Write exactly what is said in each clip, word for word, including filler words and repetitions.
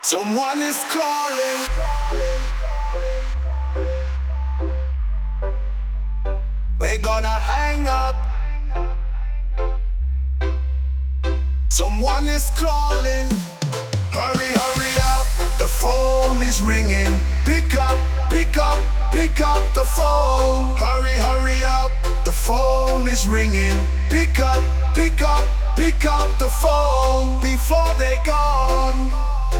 Someone is calling. We're gonna hang up. Someone is calling. Hurry, hurry up. The phone is ringing. Pick up, pick up, pick up the phone. Hurry, hurry up. The phone is ringing. Pick up, pick up, pick up the phone before they gone.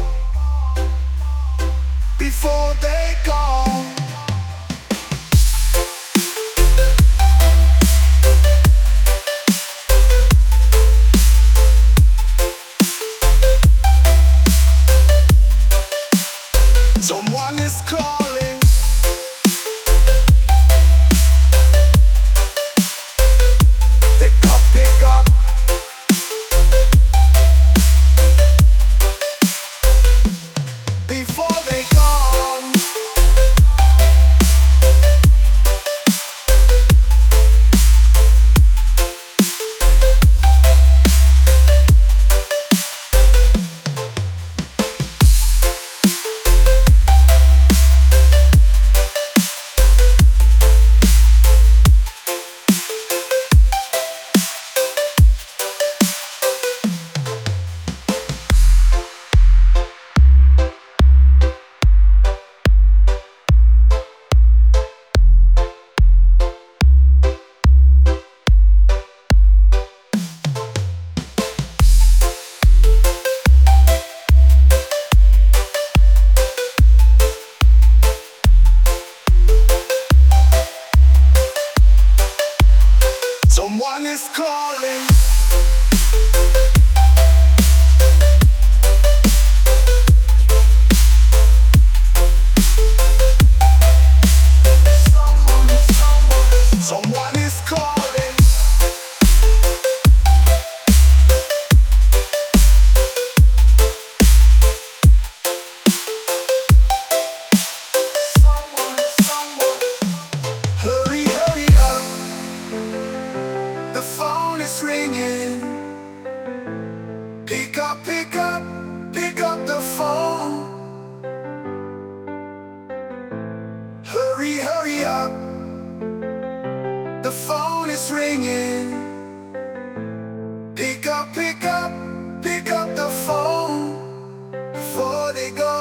Before they gone. Someone is calling. Pick up, pick up. Before they gone. Someone is calling. Someone is calling. Someone, someone. Hurry, hurry up. The phone is ringing. Pick up, pick up, pick up the phone. Hurry, hurry up. The phone is ringing. Pick up, pick up, pick up the phone before they go.